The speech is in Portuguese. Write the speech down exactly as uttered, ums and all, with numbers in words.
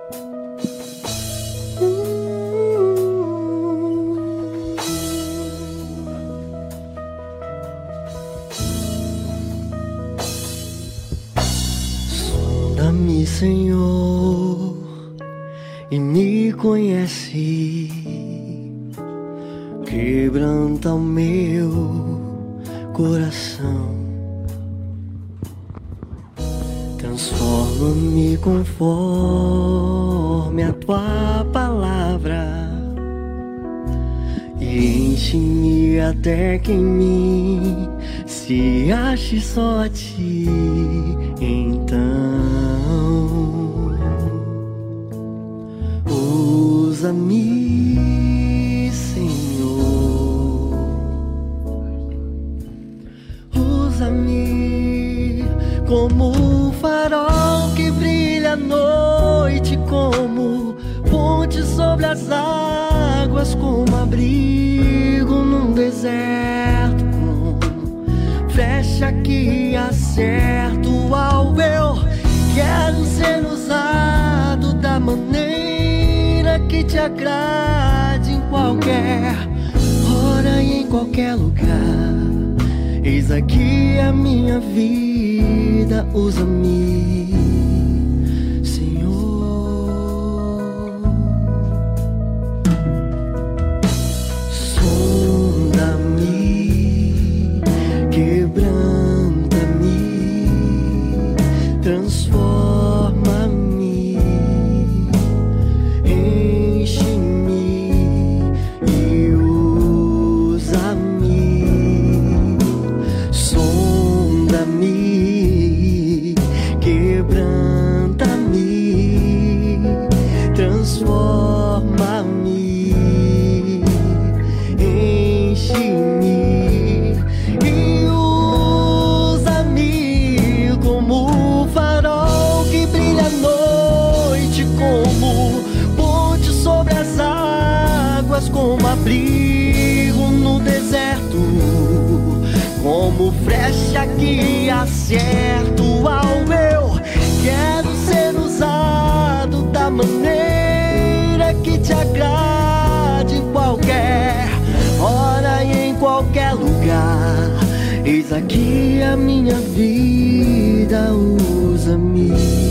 Sonda-me, Senhor, e me conhece. Quebranta o meu coração. Transforma-me conforme a tua palavra e enche-me até que em mim se ache só a ti. Então usa-me, Senhor, usa-me como o farol que brilha à noite, como ponte sobre as águas, como abrigo num deserto, como flecha que acerta o alvo. Eu quero ser usado da maneira que te agrade, em qualquer hora e em qualquer lugar. Eis aqui a minha vida, usa-me, Senhor. Sonda-me, quebranta-me, transforma-me, enche-me e usa-me. Sonda-me, quebranta-me, transforma-me, enche-me e usa-me como o farol que brilha à noite, como ponte sobre as águas, como abrigo no deserto, como flecha que acerta o alvo. Eu quero ser usado da maneira que te agrade, em qualquer hora e em qualquer lugar. Eis aqui a minha vida, usa-me.